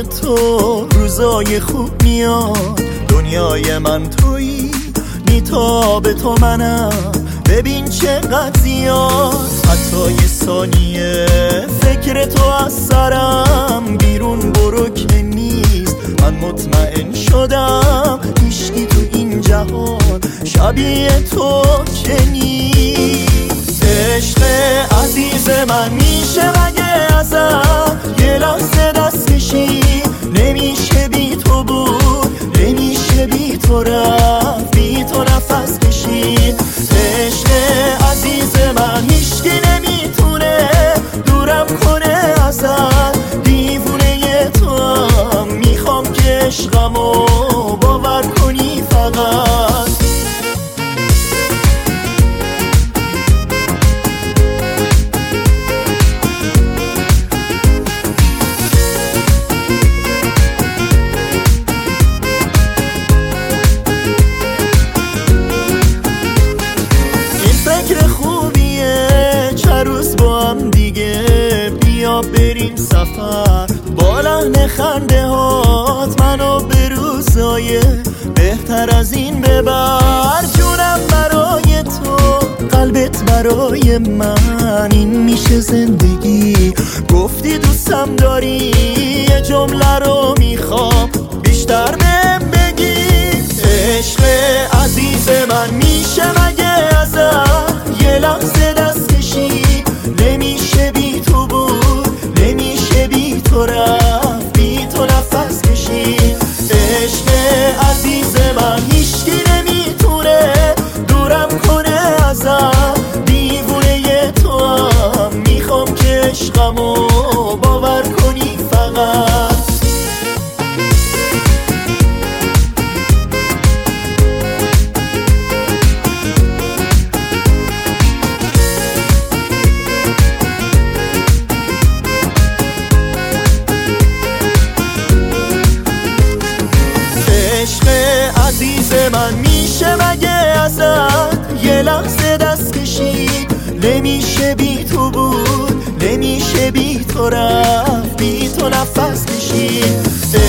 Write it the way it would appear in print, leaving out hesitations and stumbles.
برای تو روزای خوب میاد. دنیای من تویی، میتاب تو منم، ببین چقدر زیاد. حتی یه ثانیه فکر تو از سرم بیرون برو که نیست. من مطمئن شدم هیچکی تو این جهان شبیه تو که نیست. عشق عزیز من میشه مگه ازم یه لحظه دست کشی؟ نمیشه بی تو بود، نمیشه بی تو رفت، بی تو نفس کشید. عشق عزیز من هیچکی نمیتونه دورم کنه ازت. دیوونه تو هم میخوام که عشقمو باور کنی فقط. فکر خوبیه چند روز با هم دیگه، بیا بریم سفر با لحن خنده هات منو به روزای بهتر از این ببر. جونم برای تو، قلبت برای من، این میشه زندگی. گفتی دوستم داری، یه جمله رو میخوام بیشتر بهم بگی. عشق عزیز من میشه مگه ازت یه لحظه دست کشی؟ نمیشه بی تو بود، نمیشه بی تو رفت، بی تو نفس کشی. عشق عزیز من هیچکی نمیتونه دورم کنه ازت. دیوونه تو هم میخوام که عشقمو باور کنی فقط. عشق عزیز من میشه مگه ازت یه لحظه دست کشی؟ نمیشه بی تو بود، نمیشه بی تو رفت، بی تو نفس کشید.